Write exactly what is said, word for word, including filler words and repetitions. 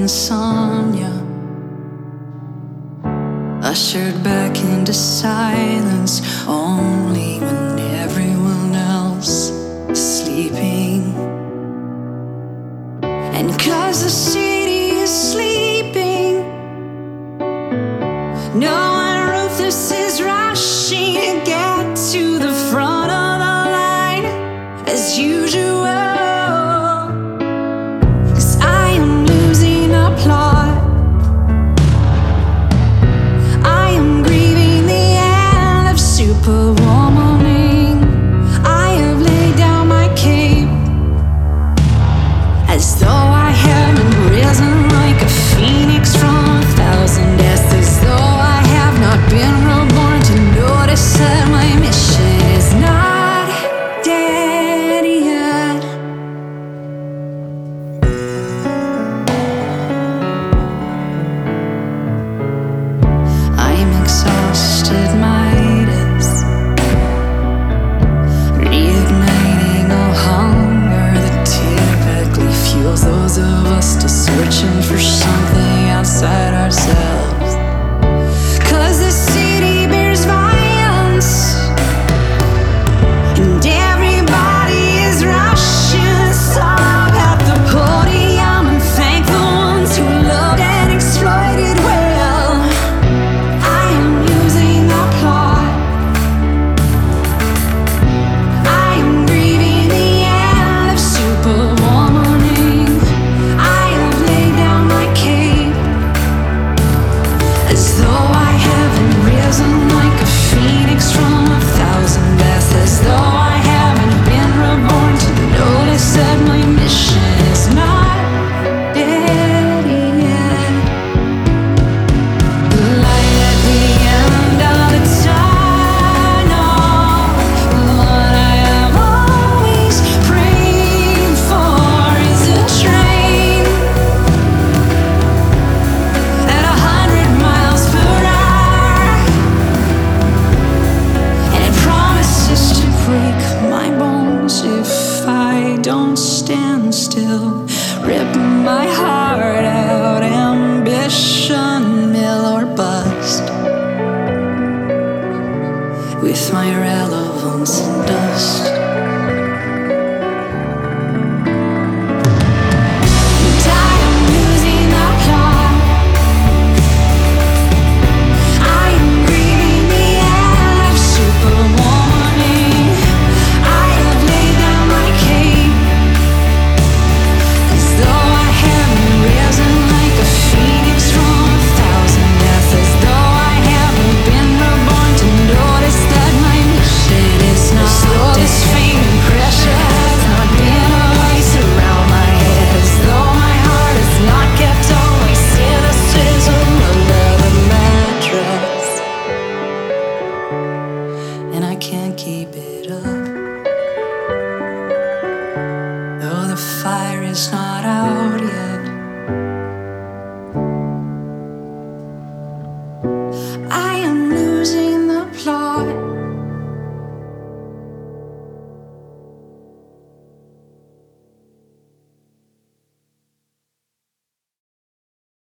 insomnia, ushered back into silence only when everyone else is sleeping. And 'cause the city is sleeping, no one ruthless is rushing to get to the front of the line as usual. 'Cause I am losing a plot, I am grieving the end of superwomaning. I have laid down my cape as though I haven't risen like a phoenix from a thousand deaths, as though I have not been reborn to notice that my mission is not dead yet. I'm exhausted, Midas, reigniting a hunger that typically fuels those of us still searching for something outside ourselves. 'Cause the city bears violence, and everybody is rushing to solve at the podium and thank the ones who loved and exploited well. I am losing the plot, I am grieving the end of superwomaning. I have laid down my cape as though I haven't risen like a phoenix from a thousand deaths, as though I haven't been reborn to notice that my mission is not dead yet. The light at the end of the tunnel, what I have always prayed for, is a train at a hundred miles per hour, and it promises to break my bones if I don't stand still, rip my heart out, ambition, mill or bust, with my relic